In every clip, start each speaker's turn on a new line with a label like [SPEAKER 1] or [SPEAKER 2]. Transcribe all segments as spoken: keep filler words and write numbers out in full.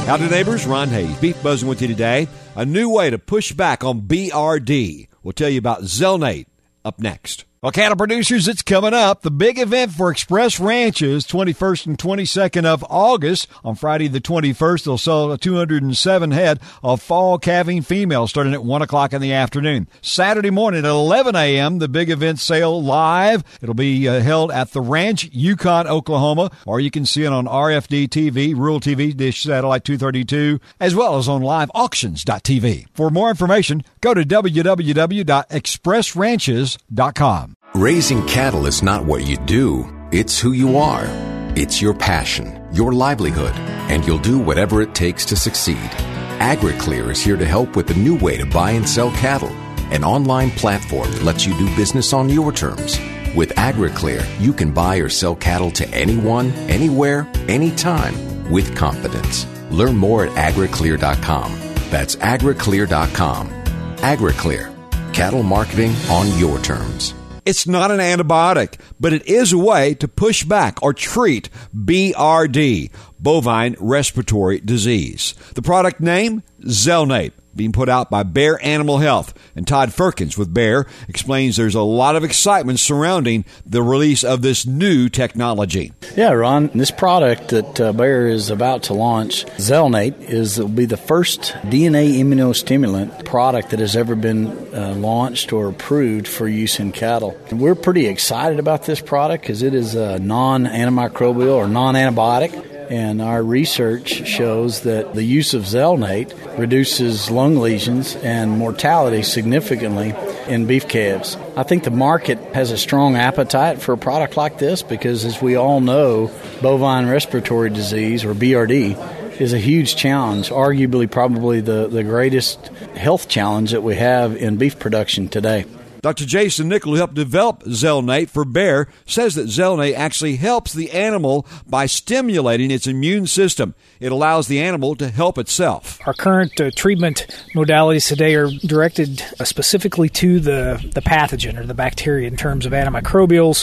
[SPEAKER 1] Howdy, neighbors. Ron Hayes, Beef Buzzing with you today. A new way to push back on B R D. We'll tell you about Zelnate up next. Well, cattle producers, it's coming up. The big event for Express Ranches, twenty-first and twenty-second of August. On Friday the twenty-first, they'll sell two hundred seven head of fall calving females starting at one o'clock in the afternoon. Saturday morning at eleven a.m., the big event sale live. It'll be uh, held at the Ranch, Yukon, Oklahoma, or you can see it on R F D T V, Rural T V, Dish Satellite two thirty-two, as well as on live auctions dot t v. For more information, go to w w w dot express ranches dot com.
[SPEAKER 2] Raising cattle is not what you do, it's who you are. It's your passion, your livelihood, and you'll do whatever it takes to succeed. AgriClear is here to help with a new way to buy and sell cattle, an online platform that lets you do business on your terms. With AgriClear, you can buy or sell cattle to anyone, anywhere, anytime, with confidence. Learn more at agri clear dot com. That's agri clear dot com. AgriClear, cattle marketing on your terms.
[SPEAKER 1] It's not an antibiotic, but it is a way to push back or treat B R D, bovine respiratory disease. The product name, Zelnate, being put out by Bayer Animal Health. And Todd Firkins with Bayer explains there's a lot of excitement surrounding the release of this new technology.
[SPEAKER 3] Yeah, Ron, this product that uh, Bayer is about to launch, Zelnate, is will be the first D N A immunostimulant product that has ever been uh, launched or approved for use in cattle. And we're pretty excited about this product because it is a non-antimicrobial or non-antibiotic. And our research shows that the use of Zelnate reduces lung lesions and mortality significantly in beef calves. I think the market has a strong appetite for a product like this because, as we all know, bovine respiratory disease, or B R D, is a huge challenge, arguably probably the, the greatest health challenge that we have in beef production today.
[SPEAKER 1] Doctor Jason Nickel, who helped develop Zelnate for Bayer, says that Zelnate actually helps the animal by stimulating its immune system. It allows the animal to help itself.
[SPEAKER 4] Our current uh, treatment modalities today are directed uh, specifically to the, the pathogen or the bacteria in terms of antimicrobials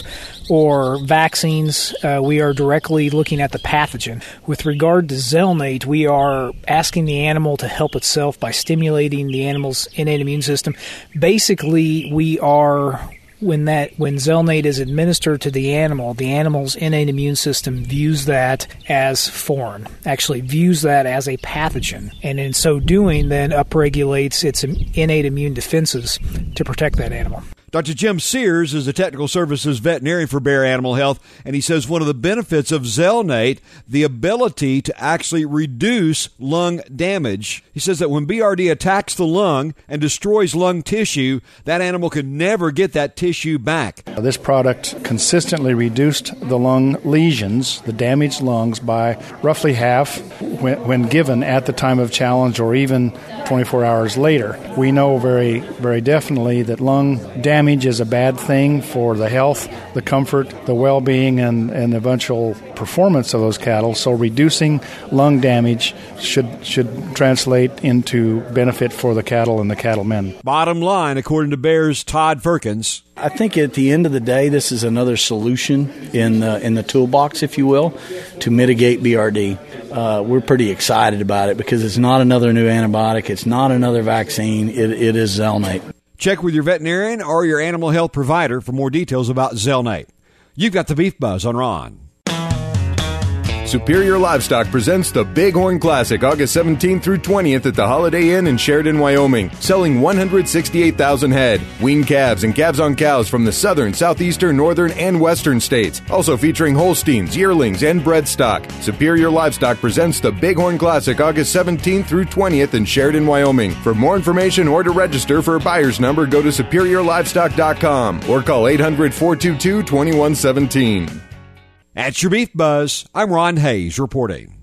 [SPEAKER 4] or vaccines. Uh, we are directly looking at the pathogen. With regard to Zelnate, we are asking the animal to help itself by stimulating the animal's innate immune system. Basically, we We are, when that when Zelnate is administered to the animal, the animal's innate immune system views that as foreign, actually views that as a pathogen, and in so doing, then upregulates its innate immune defenses to protect that animal.
[SPEAKER 1] Doctor Jim Sears is a technical services veterinarian for Bayer Animal Health, and he says one of the benefits of Zelnate, the ability to actually reduce lung damage. He says that when B R D attacks the lung and destroys lung tissue, that animal can never get that tissue back.
[SPEAKER 5] This product consistently reduced the lung lesions, the damaged lungs, by roughly half when, when given at the time of challenge or even twenty-four hours later. We know very, very definitely that lung damage is a bad thing for the health, the comfort, the well-being, and, and eventual performance of those cattle. So reducing lung damage should should translate into benefit for the cattle and the cattlemen.
[SPEAKER 1] Bottom line, according to Bayer's Todd Firkins,
[SPEAKER 3] I think at the end of the day, this is another solution in the, in the toolbox, if you will, to mitigate B R D. Uh, we're pretty excited about it because it's not another new antibiotic. It's not another vaccine. It, it is Zelnate.
[SPEAKER 1] Check with your veterinarian or your animal health provider for more details about Zelnate. You've got the Beef Buzz on Ron.
[SPEAKER 6] Superior Livestock presents the Bighorn Classic August seventeenth through twentieth at the Holiday Inn in Sheridan, Wyoming. Selling one hundred sixty-eight thousand head. Weaned calves and calves on cows from the southern, southeastern, northern, and western states. Also featuring Holsteins, yearlings, and bred stock. Superior Livestock presents the Bighorn Classic August seventeenth through twentieth in Sheridan, Wyoming. For more information or to register for a buyer's number, go to superior livestock dot com or call eight hundred, four two two, two one one seven.
[SPEAKER 1] At your Beef Buzz, I'm Ron Hayes reporting.